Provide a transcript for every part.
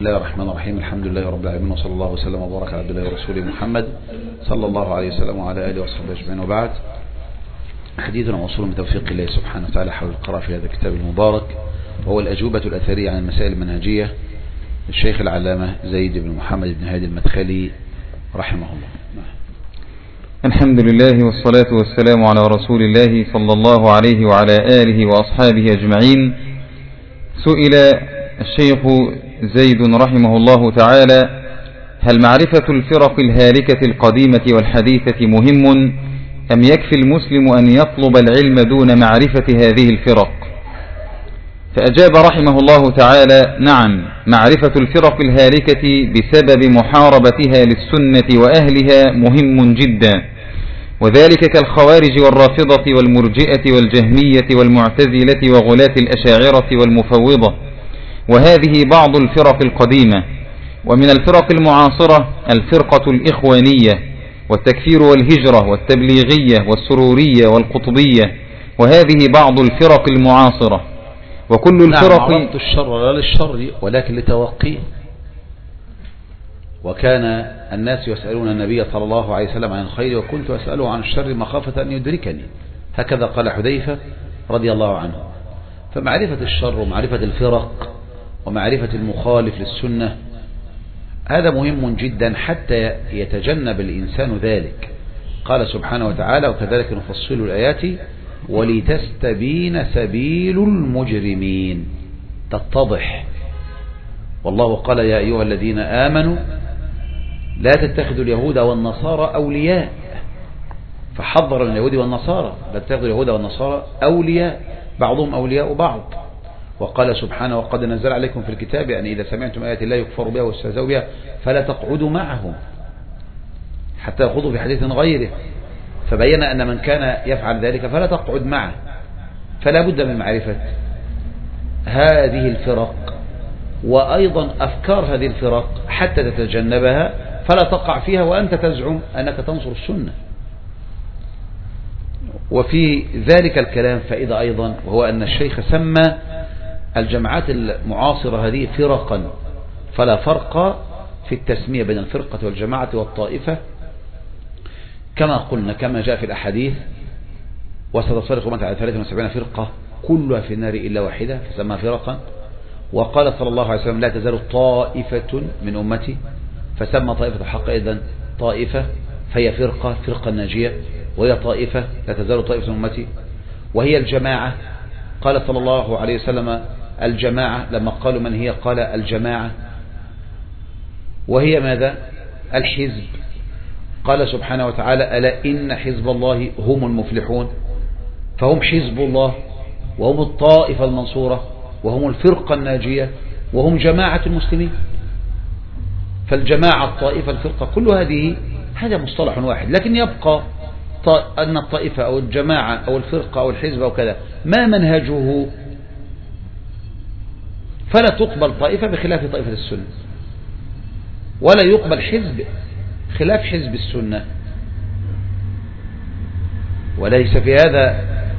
بسم الله الرحمن الرحيم. الحمد لله رب العالمين، وصلى الله وسلم وبارك على عبد الله ورسوله محمد صلى الله عليه وسلم وعلى آله وصحبه أجمعين، وبعد. حديثنا موصول من توفيق الله سبحانه وتعالى حول القراءة في هذا الكتاب المبارك، وهو الأجوبة الأثرية عن المسائل المنهجية للشيخ العلامة زيد بن محمد بن هادي المدخلي رحمه الله. الحمد لله والصلاة والسلام على رسول الله صلى الله عليه وعلى آله وأصحابه أجمعين. سئل الشيخ زيد رحمه الله تعالى: هل معرفة الفرق الهالكة القديمة والحديثة مهم، أم يكفي المسلم أن يطلب العلم دون معرفة هذه الفرق؟ فأجاب رحمه الله تعالى: نعم، معرفة الفرق الهالكة بسبب محاربتها للسنة وأهلها مهم جدا، وذلك كالخوارج والرافضة والمرجئة والجهمية والمعتزلة وغلاة الأشاعرة والمفوضة، وهذه بعض الفرق القديمة. ومن الفرق المعاصرة الفرقة الإخوانية والتكفير والهجرة والتبليغية والسرورية والقطبية، وهذه بعض الفرق المعاصرة. وكل الفرق عرضت الشر لا للشر ولكن لتوقيه. وكان الناس يسألون النبي صلى الله عليه وسلم عن الخير، وكنت أسأله عن الشر مخافة أن يدركني، هكذا قال حذيفة رضي الله عنه. فمعرفة الشر ومعرفة الفرق ومعرفة المخالف للسنة هذا مهم جدا حتى يتجنب الإنسان ذلك. قال سبحانه وتعالى: وكذلك نفصل الآيات ولتستبين سبيل المجرمين، تتضح. والله قال: يا أيها الذين آمنوا لا تتخذوا اليهود والنصارى أولياء، فحذر من اليهود والنصارى، لا تتخذوا اليهود والنصارى أولياء، بعضهم أولياء بعض. وقال سبحانه: وقد نزل عليكم في الكتاب أن إذا سمعتم آيات الله يكفر بها ويستهزأ بها فلا تقعدوا معهم حتى يخوضوا في حديث غيره، فبين أن من كان يفعل ذلك فلا تقعد معه. فلا بد من معرفة هذه الفرق وأيضا أفكار هذه الفرق حتى تتجنبها، فلا تقع فيها وأنت تزعم أنك تنصر السنة. وفي ذلك الكلام فائدة أيضا، وهو أن الشيخ سمى الجماعات المعاصرة هذه فرقا، فلا فرق في التسمية بين الفرقة والجماعة والطائفة، كما قلنا كما جاء في الأحاديث: وستفترق أمتي على 73 فرقة كلها في النار إلا واحدة، فسمى فرقا. وقال صلى الله عليه وسلم: لا تزال طائفة من أمتي، فسمى طائفة الحق إذن طائفة، فهي فرقة ناجية، وهي طائفة، لا تزال طائفة من أمتي. وهي الجماعة، قال صلى الله عليه وسلم: الجماعة، لما قالوا من هي قال: الجماعة. وهي ماذا؟ الحزب. قال سبحانه وتعالى: ألا إن حزب الله هم المفلحون. فهم حزب الله، وهم الطائفة المنصورة، وهم الفرقة الناجية، وهم جماعة المسلمين. فالجماعة، الطائفة، الفرقة، كل هذا مصطلح واحد، لكن يبقى أن الطائفة أو الجماعة أو الفرقة أو الحزب أو كذا ما منهجه، فلا تقبل طائفة بخلاف طائفة السنة، ولا يقبل حزب خلاف حزب السنة. وليس في هذا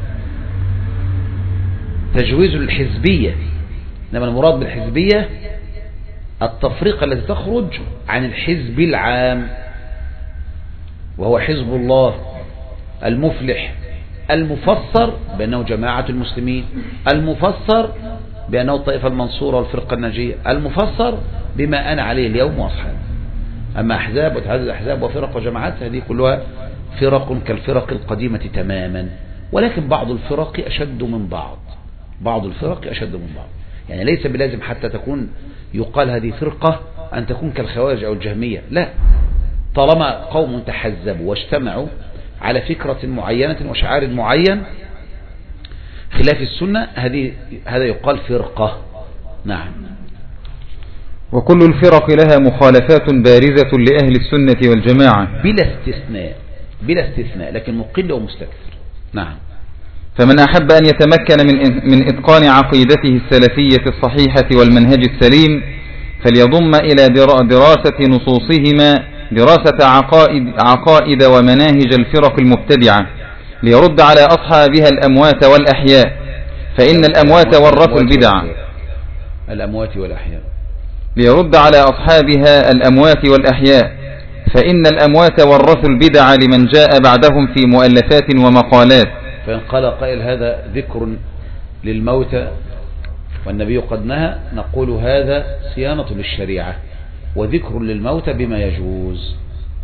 تجويز الحزبية، إنما المراد بالحزبية التفرقة التي تخرج عن الحزب العام، وهو حزب الله المفلح المفسر بأنه جماعة المسلمين، المفسر بأنه الطائفة المنصورة والفرقة الناجية، المفسر بما أنا عليه اليوم وأصحابه. أما أحزاب وتعدد الأحزاب وفرق وجماعات هذه كلها فرق كالفرق القديمة تماما، ولكن بعض الفرق أشد من بعض، بعض الفرق أشد من بعض. يعني ليس بلازم حتى تكون يقال هذه فرقة أن تكون كالخوارج أو الجهمية، لا، طالما قوم تحزبوا واجتمعوا على فكرة معينة وشعار معين خلاف السنة، هذا يقال فرقة. نعم. وكل الفرق لها مخالفات بارزة لأهل السنة والجماعة بلا استثناء، لكن مقل ومستكثر. نعم. فمن أحب أن يتمكن من إتقان عقيدته السلفية الصحيحة والمنهج السليم فليضم إلى دراسة نصوصهما دراسة عقائد ومناهج الفرق المبتدعة، ليرد على أصحابها الأموات والأحياء، فإن الأموات ورثوا البدع. الأموات والأحياء ليرد على أصحابها الأموات والأحياء، فإن الأموات ورثوا البدع لمن جاء بعدهم في مؤلفات ومقالات. فإن قال قائل هذا ذكر للموتى والنبي قد نهى، نقول هذا صيانة للشريعة وذكر للموتى بما يجوز.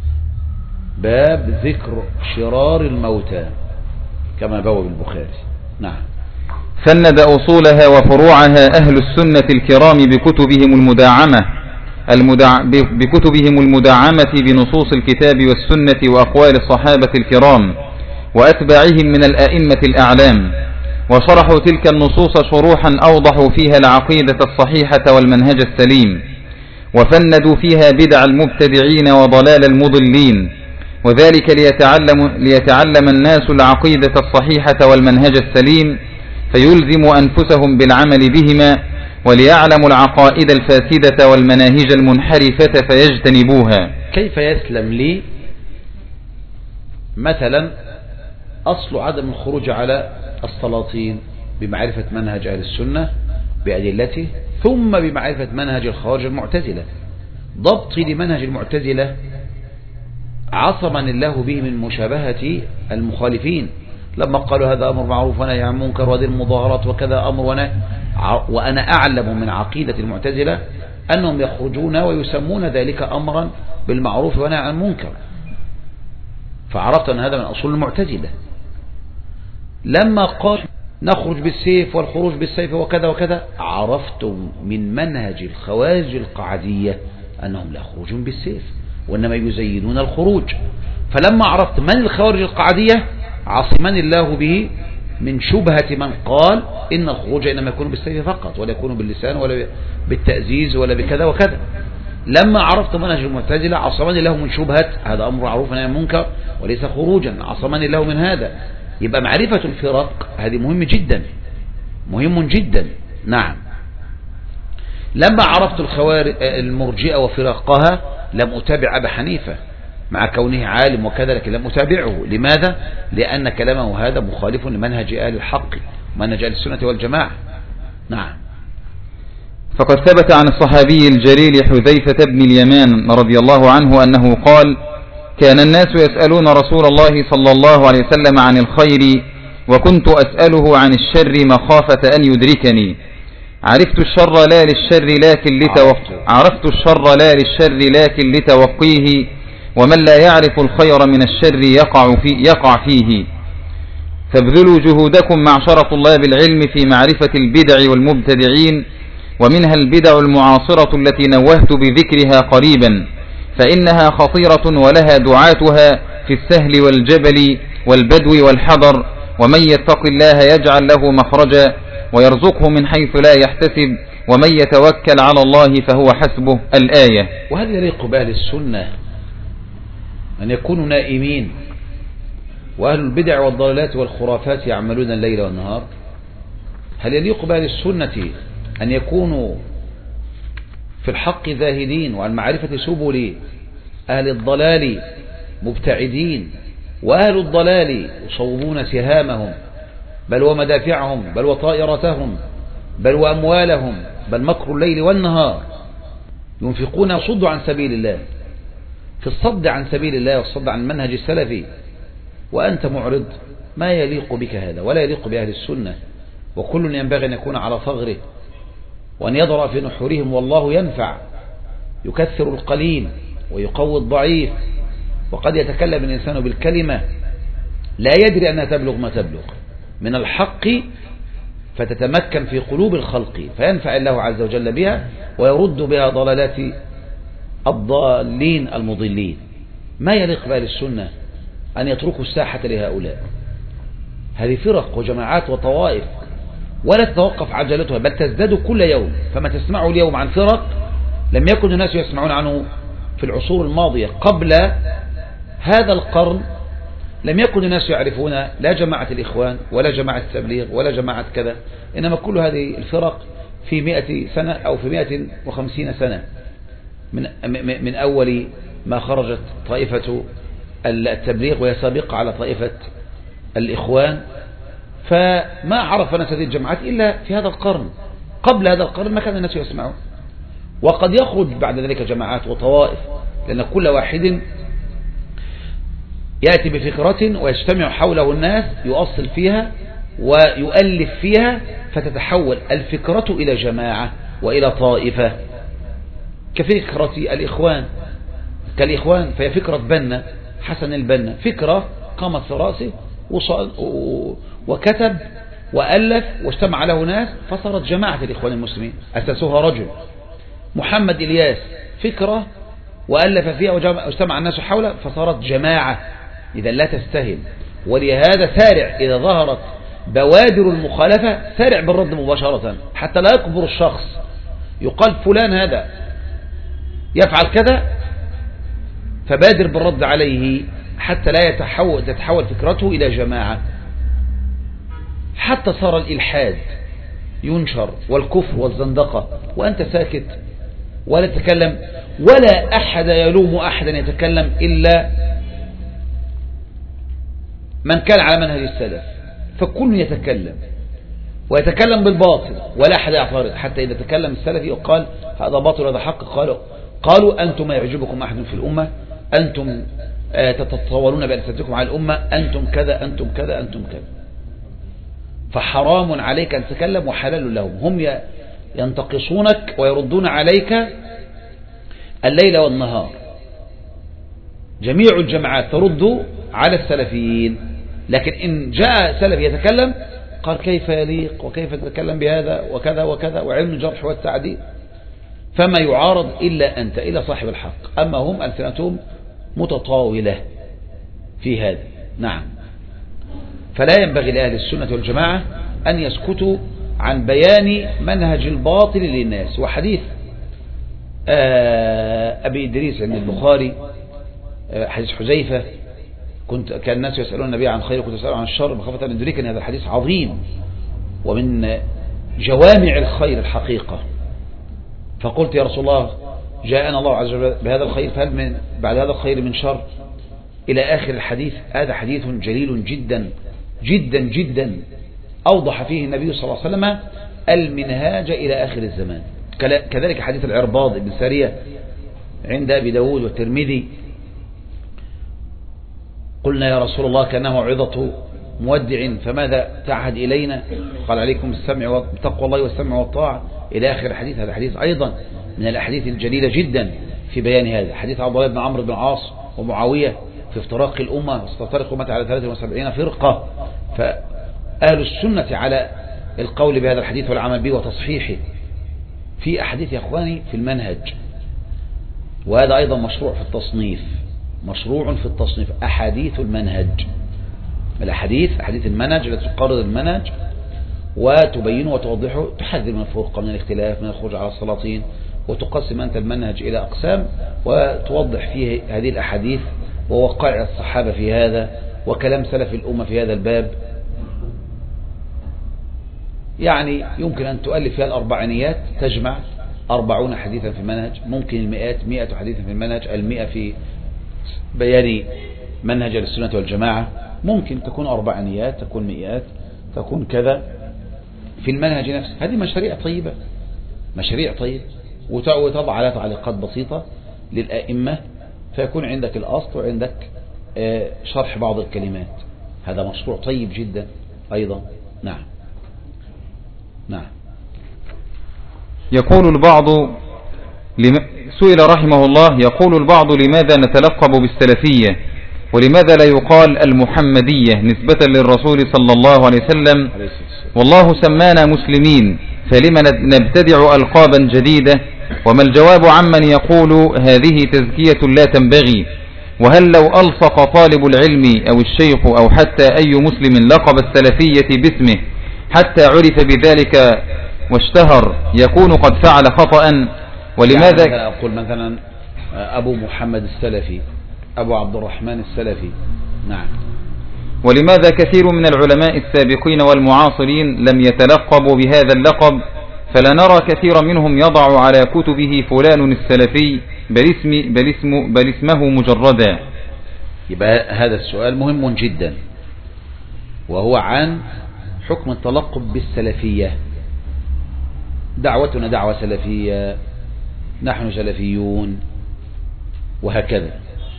باب ذكر شرار الموتى كما بواب البخاري. نعم. فند أصولها وفروعها أهل السنة الكرام بكتبهم المدعمة بنصوص الكتاب والسنة وأقوال الصحابة الكرام وأتباعهم من الأئمة الأعلام، وشرحوا تلك النصوص شروحا أوضحوا فيها العقيدة الصحيحة والمنهج السليم، وفندوا فيها بدع المبتدعين وضلال المضلين، وذلك ليتعلم الناس العقيدة الصحيحة والمنهج السليم فيلزم أنفسهم بالعمل بهما، وليعلموا العقائد الفاسدة والمناهج المنحرفة فيجتنبوها. كيف يسلم لي مثلا أصل عدم الخروج على السلاطين؟ بمعرفة منهج أهل السنة بأدلته، ثم بمعرفة منهج الخوارج المعتزلة. ضبطي لمنهج المعتزلة عصمني الله به من مشابهة المخالفين لما قالوا هذا أمر معروف ونهي عن منكر وهذه المظاهرات وكذا أمر ونهي، وأنا أعلم من عقيدة المعتزلة أنهم يخرجون ويسمون ذلك أمرا بالمعروف ونهي عن المنكر، فعرفت أن هذا من أصول المعتزلة. لما قال نخرج بالسيف والخروج بالسيف وكذا وكذا، عرفت من منهج الخوارج القعدية أنهم لا يخرجون بالسيف وإنما يزينون الخروج. فلما عرفت من الخوارج القعدية عصمني الله به من شبهة من قال إن الخروج إنما يكون بالسيف فقط ولا يكون باللسان ولا بالتأزيز ولا بكذا وكذا. لما عرفت منهج المعتزلة عصمني الله من شبهة هذا أمر معروف ونهي عن منكر وليس خروجا، عصمني الله من هذا. يبقى معرفة الفرق هذه مهم جدا، مهم جدا. نعم. لما عرفت الخوارج المرجئة وفرقها لم أتابع أبا حنيفة مع كونه عالم وكذا، لكن لم أتابعه. لماذا؟ لأن كلامه هذا مخالف لمنهج أهل الحق منهج أهل السنة والجماعة. نعم. فقد ثبت عن الصحابي الجليل حذيفة بن اليمان رضي الله عنه أنه قال: كان الناس يسألون رسول الله صلى الله عليه وسلم عن الخير وكنت أسأله عن الشر مخافة أن يدركني. عرفت الشر لا للشر لكن لتوقيه، ومن لا يعرف الخير من الشر يقع فيه. فابذلوا جهودكم معشر طلاب العلم في معرفة البدع والمبتدعين، ومنها البدع المعاصرة التي نوهت بذكرها قريبا، فإنها خطيرة ولها دعاتها في السهل والجبل والبدو والحضر، ومن يتق الله يجعل له مخرجا ويرزقه من حيث لا يحتسب، ومن يتوكل على الله فهو حسبه. الآية. وهل يليق بأهل السنة أن يكونوا نائمين وأهل البدع والضلالات والخرافات يعملون الليل والنهار؟ هل يليق بأهل السنة أن يكونوا في الحق زاهدين وعن معرفة سبل أهل الضلال مبتعدين، وأهل الضلال يصوبون سهامهم بل ومدافعهم بل وطائرتهم بل وأموالهم بل مكر الليل والنهار، ينفقون وصدوا عن سبيل الله، في الصد عن سبيل الله والصد عن منهج السلفي، وأنت معرض؟ ما يليق بك هذا ولا يليق بأهل السنة. وكل ينبغي أن يكون على ثغره وأن يضرأ في نحورهم، والله ينفع، يكثر القليل ويقوي الضعيف. وقد يتكلم الإنسان بالكلمة لا يدري أنها تبلغ ما تبلغ من الحق فتتمكن في قلوب الخلق، فينفع الله عز وجل بها ويرد بها ضلالات الضالين المضلين. ما يليق بأهل السنة أن يتركوا الساحة لهؤلاء. هذه فرق وجماعات وطوائف ولا تتوقف عجلتها بل تزداد كل يوم. فما تسمعه اليوم عن فرق لم يكن الناس يسمعون عنه في العصور الماضية. قبل هذا القرن لم يكن الناس يعرفون لا جماعة الإخوان ولا جماعة التبليغ ولا جماعة كذا، إنما كل هذه الفرق في 100 سنة أو في 150 سنة من أول ما خرجت طائفة التبليغ وهي سابقة على طائفة الإخوان. فما عرف ناس هذه الجماعات إلا في هذا القرن. قبل هذا القرن ما كان الناس يسمعون. وقد يخرج بعد ذلك جماعات وطوائف، لأن كل واحد يأتي بفكرة ويجتمع حوله الناس يؤصل فيها ويؤلف فيها، فتتحول الفكرة إلى جماعة وإلى طائفة، كفكرة الإخوان كالإخوان، فهي فكرة بنا حسن البنا، فكرة قامت في رأسه وكتب وألف واجتمع له ناس فصارت جماعة الإخوان المسلمين، أسسوها رجل. محمد إلياس فكرة وألف فيها واجتمع الناس حوله فصارت جماعة. إذا لا تستهل، ولهذا سارع إذا ظهرت بوادر المخالفة سارع بالرد مباشرة، حتى لا يكبر الشخص يقال فلان هذا يفعل كذا فبادر بالرد عليه، حتى لا تتحول فكرته إلى جماعة. حتى صار الإلحاد ينشر والكفر والزندقة وأنت ساكت ولا تتكلم، ولا أحد يلوم أحدا يتكلم إلا من كان على منهج السلف، فكل يتكلم ويتكلم بالباطل ولا أحد يعترض. حتى إذا تكلم السلفي وقال هذا باطل وهذا حق قالوا أنتم ما يعجبكم أحد في الأمة، أنتم تتطاولون بألسنتكم على الأمة، أنتم كذا أنتم كذا أنتم كذا. فحرام عليك أن تتكلم وحلال لهم، هم ينتقصونك ويردون عليك الليل والنهار. جميع الجماعات ترد على السلفيين، لكن إن جاء سلفي يتكلم قال كيف يليق وكيف تتكلم بهذا وكذا وكذا وعلم الجرح والتعديل، فما يعارض إلا أنت إلا صاحب الحق، أما هم ألسنتهم متطاولة في هذا. نعم. فلا ينبغي لأهل السنة والجماعة أن يسكتوا عن بيان منهج الباطل للناس. وحديث أبي إدريس عند البخاري حديث حذيفة كان الناس يسألون النبي عن خير كنت أسأله عن الشر مخافة أن يدركني. هذا الحديث عظيم ومن جوامع الخير الحقيقة. فقلت يا رسول الله جاءنا الله عز وجل بهذا الخير فهل من بعد هذا الخير من شر إلى آخر الحديث. هذا حديث جليل جدا جدا جدا أوضح فيه النبي صلى الله عليه وسلم المنهاج إلى آخر الزمان. كذلك حديث العرباض بن سارية عند أبي داود والترمذي قلنا يا رسول الله كأنها موعظة مودع فماذا تعهد إلينا؟ قال عليكم السمع وتقوى الله والسمع والطاعة إلى آخر الحديث. هذا حديث أيضا من الأحاديث الجليلة جدا في بيان هذا. حديث عبد الله بن عمرو بن العاص ومعاوية في افتراق الأمة، ستفترق أمتي على 73 فرقة. فأهل السنة على القول بهذا الحديث والعمل به وتصحيحه. في أحاديث يا أخواني في المنهج، وهذا أيضا مشروع في التصنيف، مشروع في التصنيف أحاديث المنهج. الأحاديث أحاديث المنهج التي تقرر المنهج وتبينه وتوضحه، تحذر من الفرقة من الاختلاف من الخروج على السلاطين، وتقسم أنت المنهج إلى أقسام وتوضح فيه هذه الأحاديث ووقائع الصحابة في هذا وكلام سلف الأمة في هذا الباب. يعني يمكن أن تؤلف فيها الأربعينيات تجمع 40 حديثا في المنهج، ممكن المئات 100 حديثا في المنهج، 100 في بيان منهج السنة والجماعة، ممكن تكون أربعينيات تكون مئات تكون كذا في المنهج نفسه. هذه مشاريع طيبة، مشاريع طيبة، وتضع على تعليقات بسيطة للأئمة فيكون عندك الأصل وعندك شرح بعض الكلمات. هذا مشروع طيب جدا أيضا. نعم. نعم. يقول البعض سئل رحمه الله يقول البعض لماذا نتلقب بالسلفية ولماذا لا يقال المحمدية نسبة للرسول صلى الله عليه وسلم، والله سمانا مسلمين فلما نبتدع ألقابا جديدة؟ وما الجواب عمن يقول هذه تزكية لا تنبغي؟ وهل لو ألصق طالب العلم أو الشيخ أو حتى أي مسلم لقب السلفية باسمه حتى عرف بذلك واشتهر يكون قد فعل خطأ؟ ولماذا يعني أقول مثلا أبو محمد السلفي، أبو عبد الرحمن السلفي. نعم. ولماذا كثير من العلماء السابقين والمعاصرين لم يتلقبوا بهذا اللقب، فلا نرى كثير منهم يضع على كتبه فلان السلفي بل اسمه مجردا؟ يبقى هذا السؤال مهم جدا، وهو عن حكم التلقب بالسلفية. دعوتنا دعوة سلفية نحن سلفيون وهكذا.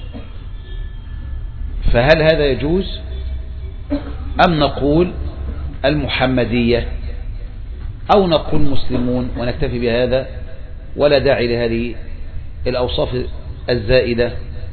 فهل هذا يجوز أم نقول المحمدية أو نقول مسلمون ونكتفي بهذا ولا داعي لهذه الأوصاف الزائدة؟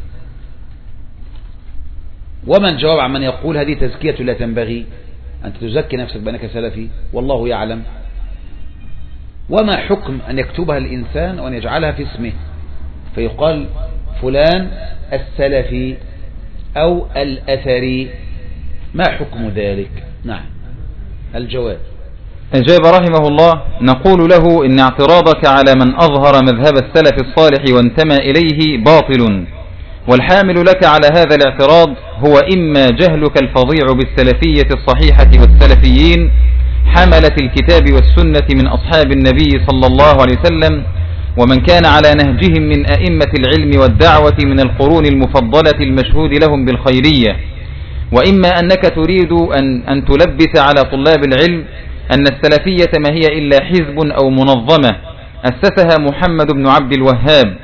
وما الجواب عن من يقول هذه تزكية لا تنبغي، أنت تزكي نفسك بأنك سلفي والله يعلم؟ وما حكم أن يكتبها الإنسان وأن يجعلها في اسمه فيقال فلان السلفي أو الأثري، ما حكم ذلك؟ نعم. الجواب: أجاب رحمه الله: نقول له إن اعتراضك على من أظهر مذهب السلف الصالح وانتمى إليه باطل، والحامل لك على هذا الاعتراض هو إما جهلك الفظيع بالسلفية الصحيحة والسلفيين حملة الكتاب والسنة من أصحاب النبي صلى الله عليه وسلم ومن كان على نهجهم من أئمة العلم والدعوة من القرون المفضلة المشهود لهم بالخيرية، وإما أنك تريد أن تلبس على طلاب العلم أن السلفية ما هي إلا حزب أو منظمة أسسها محمد بن عبد الوهاب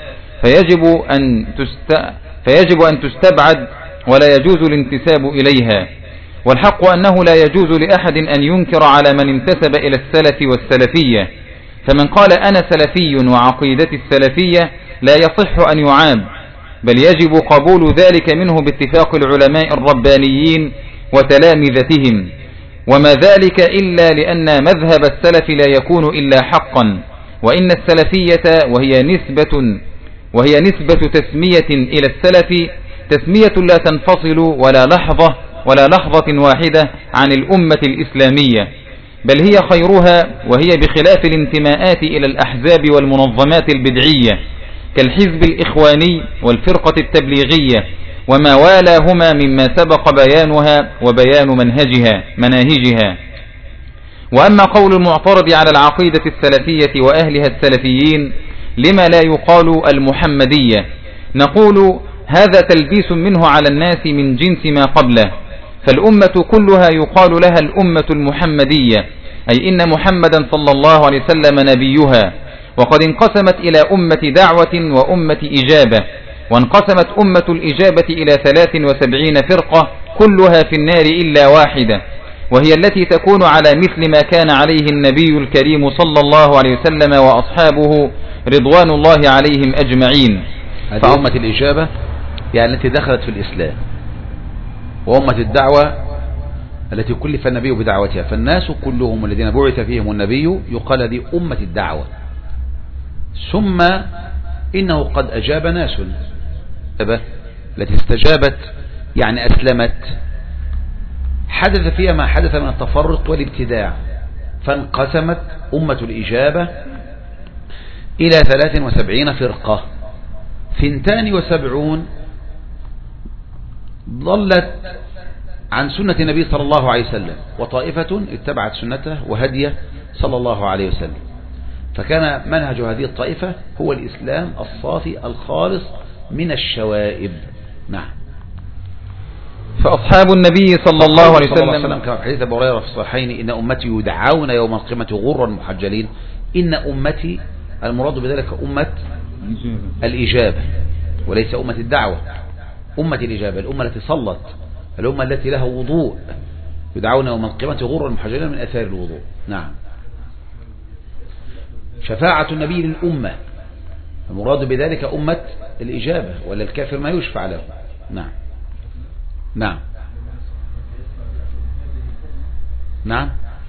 فيجب أن تستبعد ولا يجوز الانتساب إليها. والحق أنه لا يجوز لأحد أن ينكر على من انتسب إلى السلف والسلفية، فمن قال أنا سلفي وعقيدتي السلفية لا يصح أن يعاب، بل يجب قبول ذلك منه باتفاق العلماء الربانيين وتلامذتهم، وما ذلك إلا لأن مذهب السلف لا يكون إلا حقا، وإن السلفية وهي نسبة تسمية إلى السلف تسمية لا تنفصل ولا لحظة واحدة عن الأمة الإسلامية، بل هي خيرها، وهي بخلاف الانتماءات إلى الأحزاب والمنظمات البدعية كالحزب الإخواني والفرقة التبليغية وما والاهما مما سبق بيانها وبيان مناهجها. وأما قول المعترض على العقيدة السلفية وأهلها السلفيين لما لا يقال المحمدية، نقول هذا تلبيس منه على الناس من جنس ما قبله، فالأمة كلها يقال لها الأمة المحمدية، أي إن محمدا صلى الله عليه وسلم نبيها، وقد انقسمت إلى أمة دعوة وأمة إجابة، وانقسمت أمة الإجابة إلى 73 فرقة كلها في النار إلا واحدة، وهي التي تكون على مثل ما كان عليه النبي الكريم صلى الله عليه وسلم وأصحابه رضوان الله عليهم أجمعين. هذه أمة الإجابة يعني التي دخلت في الإسلام، وأمة الدعوة التي كلف النبي بدعوتها، فالناس كلهم الذين بعث فيهم النبي يقال هذه أمة الدعوة. ثم إنه قد أجاب ناس التي استجابت يعني أسلمت، حدث فيها ما حدث من التفرق والابتداع، فانقسمت أمة الإجابة إلى 73 فرقة، 72 ضلت عن سنة النبي صلى الله عليه وسلم، وطائفة اتبعت سنته وهديه صلى الله عليه وسلم، فكان منهج هذه الطائفة هو الإسلام الصافي الخالص من الشوائب. نعم. فأصحاب النبي صلى الله عليه وسلم كما في حديث أبي هريرة في الصحيحين: إن أمتي يدعون يوم القيامة غرا محجلين. إن أمتي المراد بذلك أمة الإجابة وليس أمة الدعوة، أمة الإجابة، الأمة التي صلت، الأمة التي لها وضوء، يدعون يوم القيامة غرا محجلين من أثار الوضوء. نعم. شفاعة النبي للأمة المراد بذلك أمة الإجابة، ولا الكافر ما يشفع له. نعم. نعم. نعم.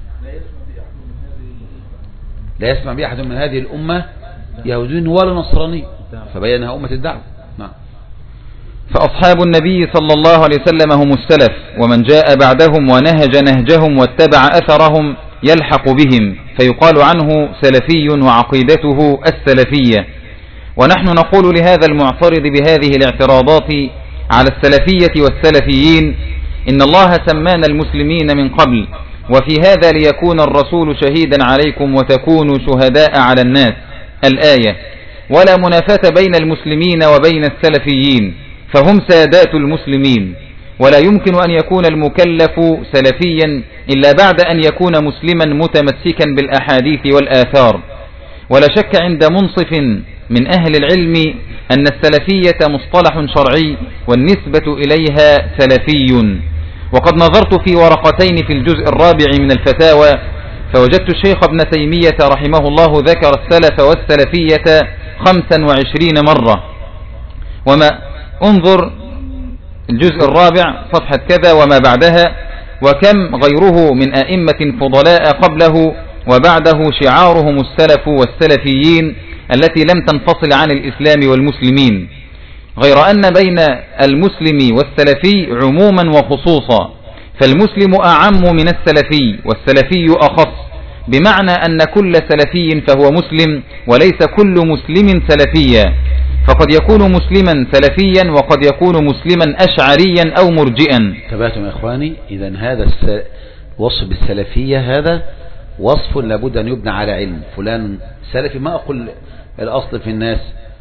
لا يسمع بأحد من هذه الأمة يهودي ولا نصراني، فبينها أمة الدعوة. نعم. فأصحاب النبي صلى الله عليه وسلم هم السلف، ومن جاء بعدهم ونهج نهجهم واتبع أثرهم يلحق بهم، فيقال عنه سلفي وعقيدته السلفية. ونحن نقول لهذا المعترض بهذه الاعتراضات على السلفية والسلفيين: إن الله سمانا المسلمين من قبل، وفي هذا ليكون الرسول شهيدا عليكم وتكونوا شهداء على الناس، الآية. ولا منافاة بين المسلمين وبين السلفيين، فهم سادات المسلمين، ولا يمكن أن يكون المكلف سلفيا إلا بعد أن يكون مسلما متمسكا بالأحاديث والآثار. ولا شك عند منصف من أهل العلم أن السلفية مصطلح شرعي والنسبة إليها سلفي. وقد نظرت في ورقتين في الجزء الرابع من الفتاوى فوجدت الشيخ ابن تيمية رحمه الله ذكر السلف والسلفية 25 مرة. وما انظر الجزء الرابع صفحة كذا وما بعدها، وكم غيره من أئمة فضلاء قبله وبعده شعارهم السلف والسلفيين التي لم تنفصل عن الإسلام والمسلمين، غير أن بين المسلم والسلفي عموما وخصوصا، فالمسلم أعم من السلفي والسلفي أخص، بمعنى أن كل سلفي فهو مسلم وليس كل مسلم سلفيا، فقد يكون مسلما سلفيا وقد يكون مسلما أشعريا أو مرجئا. تبعتم يا إخواني؟ إذن هذا وصف بالسلفية هذا وصف لابد أن يبنى على علم. فلان سلفي، ما أقول الأصل في الناس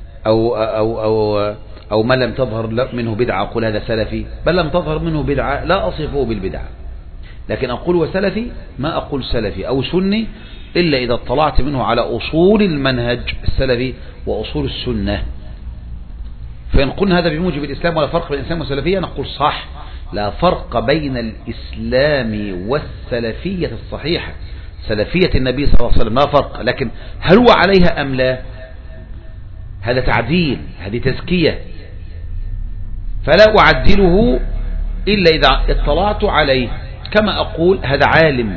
أو ما لم تظهر منه بدعة أقول هذا سلفي، بل لم تظهر منه بدعة لا أصفه بالبدعة، لكن أقول وسلفي، ما أقول سلفي أو سني إلا إذا اطلعت منه على أصول المنهج السلفي وأصول السنة. فإن قلنا هذا بموجب الإسلام ولا فرق بين الإسلام والسلفية، نقول صح، لا فرق بين الإسلام والسلفية الصحيحة، سلفية النبي صلى الله عليه وسلم لا فرق، لكن هل هو عليها أم لا؟ هذا تعديل، هذه تزكية، فلا أعدله إلا إذا اطلعت عليه، كما أقول هذا عالم،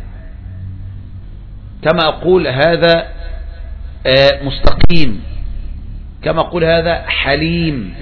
كما أقول هذا مستقيم، كما أقول هذا حليم،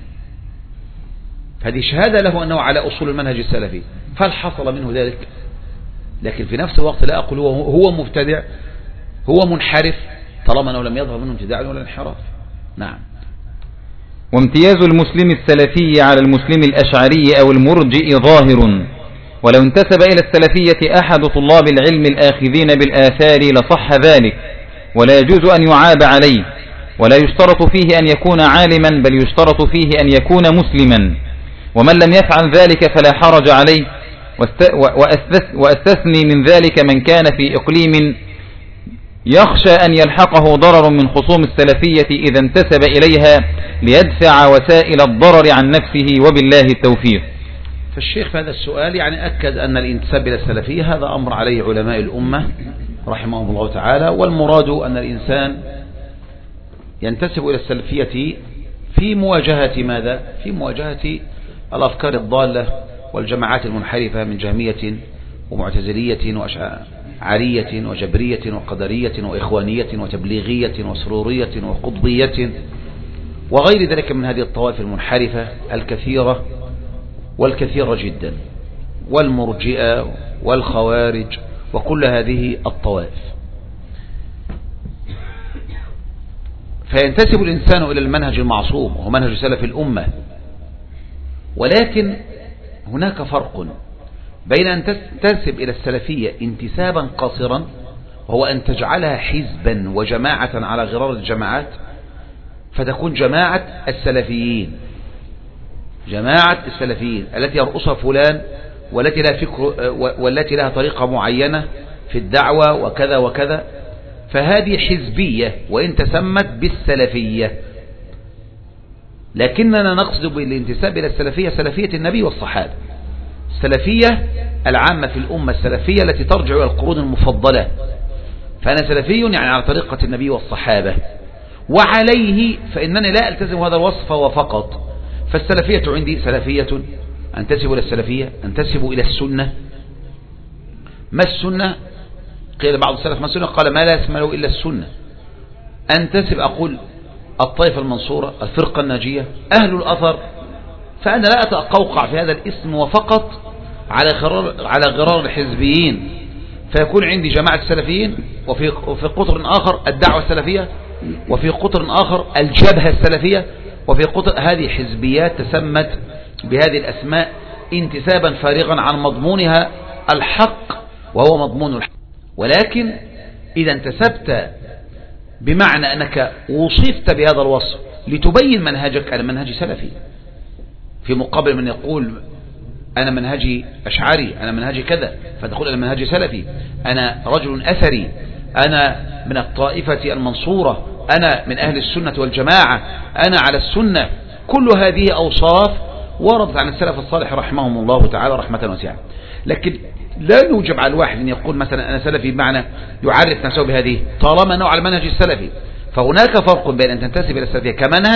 هذه شهادة له أنه على أصول المنهج السلفي، فهل حصل منه ذلك؟ لكن في نفس الوقت لا أقول هو مبتدع، هو منحرف، طالما أنه لم يظهر منه ابتداع ولا انحراف. نعم. وامتياز المسلم السلفي على المسلم الأشعري أو المرجئ ظاهر، ولو انتسب إلى السلفية أحد طلاب العلم الآخذين بالآثار لصح ذلك، ولا يجوز أن يعاب عليه، ولا يشترط فيه أن يكون عالما، بل يشترط فيه أن يكون مسلما، ومن لم يفعل ذلك فلا حرج عليه. وأستثني من ذلك من كان في إقليم يخشى أن يلحقه ضرر من خصوم السلفية إذا انتسب إليها ليدفع وسائل الضرر عن نفسه، وبالله التوفيق. فالشيخ في هذا السؤال يعني أكد أن الانتساب إلى السلفية هذا أمر عليه علماء الأمة رحمهم الله تعالى، والمراد أن الإنسان ينتسب إلى السلفية في مواجهة ماذا؟ في مواجهة الأفكار الضالة والجماعات المنحرفة من جهمية ومعتزلية وأشعرية وجبرية وقدرية وإخوانية وتبليغية وسرورية وقطبية وغير ذلك من هذه الطوائف المنحرفة الكثيرة والكثيرة جدا، والمرجئة والخوارج وكل هذه الطوائف. فينتسب الإنسان إلى المنهج المعصوم وهو منهج سلف الأمة، ولكن هناك فرق بين أن تنتسب إلى السلفية انتسابا قاصرا وهو أن تجعلها حزبا وجماعة على غرار الجماعات، فتكون جماعة السلفيين، جماعة السلفيين التي يرأسها فلان والتي لها فكر والتي لها طريقة معينة في الدعوة وكذا وكذا، فهذه حزبية وإن تسمت بالسلفية، لكننا نقصد بالانتساب إلى السلفية سلفية النبي والصحابة، السلفية العامة في الأمة، السلفية التي ترجع إلى القرون المفضلة، فأنا سلفي يعني على طريقة النبي والصحابة، وعليه فإنني لا ألتزم هذا الوصف وفقط. فالسلفية عندي سلفية أنتسب إلى السلفية، أنتسب إلى السنة. ما السنة؟ قيل بعض السلف ما السنة؟ قال ما لا يسمى إلا السنة. أنتسب أقول الطائفة المنصورة، الفرقة الناجية، أهل الأثر، فأنا لا أتقوقع في هذا الاسم وفقط على غرار الحزبيين، فيكون عندي جماعة السلفيين وفي قطر آخر الدعوة السلفية، وفي قطر آخر الجبهة السلفية، وفي قطر هذه حزبيات تسمت بهذه الأسماء انتسابا فارغا عن مضمونها الحق وهو مضمون الحق. ولكن إذا انتسبت بمعنى أنك وصفت بهذا الوصف لتبين منهجك، أنا منهجي سلفي، في مقابل من يقول أنا منهجي أشعري، أنا منهجي كذا، فتقول أنا منهجي سلفي، أنا رجل أثري، أنا من الطائفة المنصورة، أنا من أهل السنة والجماعة، أنا على السنة. كل هذه أوصاف وردت عن السلف الصالح رحمهم الله تعالى رحمة واسعة. لكن لا يوجب على الواحد أن يقول مثلا أنا سلفي بمعنى يعرف نفسه بهذه، طالما أنه على المنهج السلفي. فهناك فرق بين أن تنتسب إلى السلفية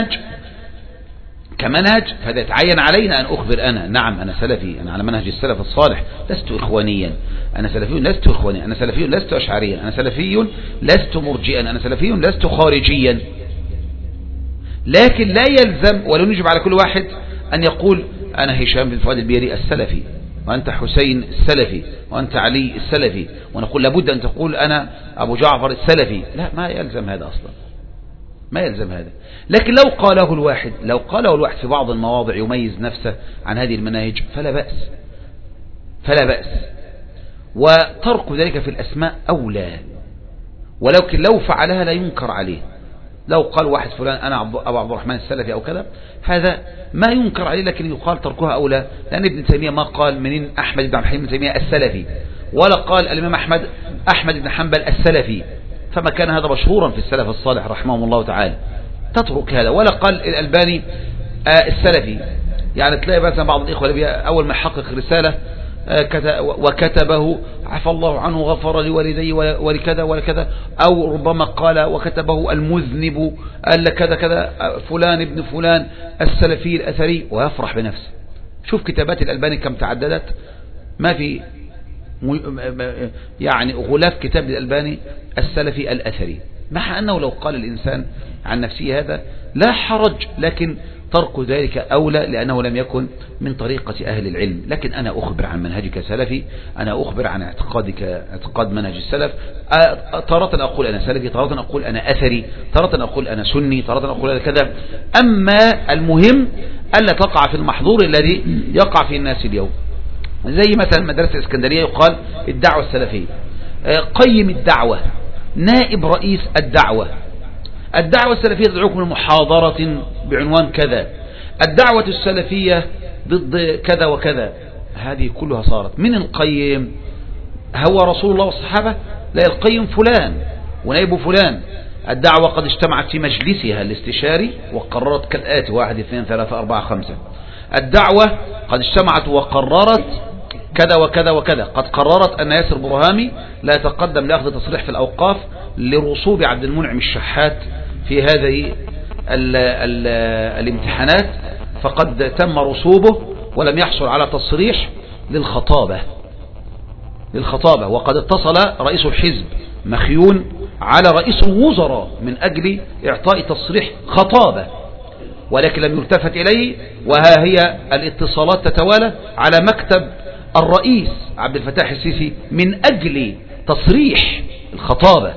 كمنهج، فهذا يتعين علينا أن أخبر أنا نعم أنا سلفي، أنا على منهج السلف الصالح، لست إخوانيا، أنا سلفي لست إخوانيا، أنا سلفي لست أشعريا، أنا سلفي لست مرجئا، أنا سلفي لست خارجيا. لكن لا يلزم ولا نجب على كل واحد أن يقول أنا هشام بن فؤاد البيري السلفي، وأنت حسين السلفي، وأنت علي السلفي، ونقول لابد أن تقول أنا أبو جعفر السلفي. لا، ما يلزم هذا أصلا، ما يلزم هذا. لكن لو قاله الواحد في بعض المواضع يميز نفسه عن هذه المناهج فلا بأس. وترك ذلك في الأسماء أولى، ولكن لو فعلها لا ينكر عليه. لو قال واحد فلان أنا أبو عبد الرحمن السلفي أو كذا، هذا ما ينكر عليه، لكن يقال تركها أولى. لأن ابن تيمية ما قال منين أحمد بن عبد الحليم بن تيمية السلفي، ولا قال الإمام أحمد بن حنبل السلفي، فما كان هذا مشهورا في السلف الصالح رحمهم الله تعالى. تترك هذا. ولا قال الألباني السلفي. يعني تلاقي مثلا بعض الإخوة أول ما يحقق رسالة وكتبه عفى الله عنه غفر لوالديه ولكذا ولكذا، أو ربما قال وكتبه المذنب قال كذا كذا فلان ابن فلان السلفي الأثري، ويفرح بنفسه. شوف كتابات الألباني كم تعددت، ما في يعني غلاف كتاب الألباني السلفي الأثري، مع أنه لو قال الإنسان عن نفسه هذا لا حرج، لكن ترك ذلك أولى، لأنه لم يكن من طريقة أهل العلم. لكن أنا أخبر عن منهجك سلفي، أنا أخبر عن اعتقاد منهج السلف. تارة أقول أنا سلفي، تارة أقول أنا أثري، تارة أقول أنا سني، تارة أقول أنا كذا. أما المهم ألا تقع في المحظور الذي يقع في الناس اليوم، زي مثلا مدرسة الإسكندرية يقال الدعوة السلفية، قيم الدعوة، نائب رئيس الدعوة السلفية تدعوكم لمحاضرة بعنوان كذا، الدعوة السلفية ضد كذا وكذا. هذه كلها صارت من القيم. هو رسول الله والصحابة؟ لا، القيم فلان ونائب فلان. الدعوة قد اجتمعت في مجلسها الاستشاري وقررت كالآتي 1 2 3 4 5. الدعوة قد اجتمعت وقررت كذا وكذا وكذا. قد قررت أن ياسر برهامي لا يتقدم لأخذ تصريح في الأوقاف لرسوب عبد المنعم الشحات في هذه الامتحانات، فقد تم رسوبه ولم يحصل على تصريح للخطابة. وقد اتصل رئيس الحزب مخيون على رئيس الوزراء من أجل إعطاء تصريح خطابة، ولكن لم يلتفت إليه. وها هي الاتصالات تتوالى على مكتب الرئيس عبد الفتاح السيسي من أجل تصريح الخطابة.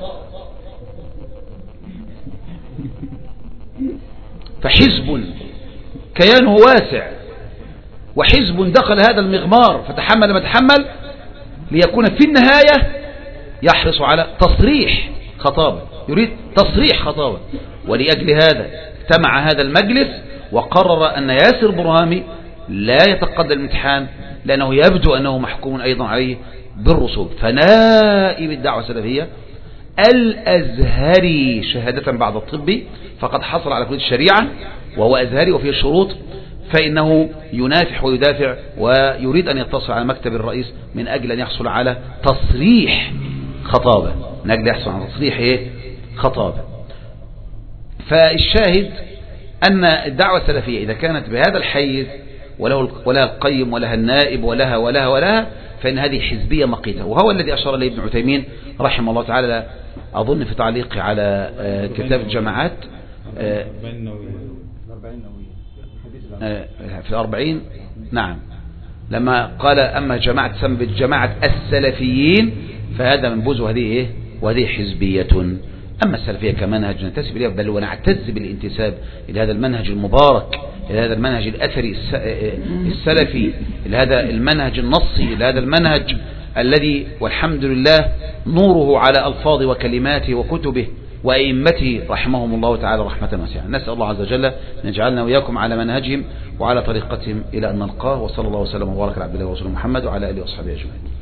فحزب كيانه واسع، وحزب دخل هذا المغمار فتحمل ما تحمل ليكون في النهاية يحرص على تصريح خطابة، يريد تصريح خطابة. ولأجل هذا اجتمع هذا المجلس وقرر أن ياسر برهامي لا يتقدم الامتحان، لأنه يبدو أنه محكوم أيضا عليه بالرسوب. فنائب الدعوة السلفية الأزهري شهادة بعد الطبي، فقد حصل على كلية الشريعة وهو أزهري وفيه الشروط، فإنه ينافح ويدافع ويريد أن يتصل على مكتب الرئيس من أجل أن يحصل على تصريح خطابة، من أجل يحصل على تصريح خطابة. فالشاهد أن الدعوة السلفية إذا كانت بهذا الحيز ولها القيم ولها النائب ولها فإن هذه حزبية مقيتة. وهو الذي أشار إليه ابن عثيمين رحمه الله تعالى، أظن في تعليقه على كتاب الجماعات في 40، نعم، لما قال أما جماعة تسمى بالجماعة السلفيين فهذا منبوذ وهذه حزبية. أما السلفية كمنهج ننتسب إليه، بل ونعتز بالانتساب إلى هذا المنهج المبارك، إلى هذا المنهج الأثري السلفي، إلى هذا المنهج النصي، إلى هذا المنهج الذي والحمد لله نوره على ألفاظ وكلماته وكتبه وأئمته رحمهم الله تعالى رحمة واسعة. نسأل الله عز وجل أن يجعلنا وإياكم على منهجهم وعلى طريقتهم إلى أن نلقاه. وصلى الله وسلم وبارك على عبد الله ورسوله محمد وعلى آله وصحبه أجمعين.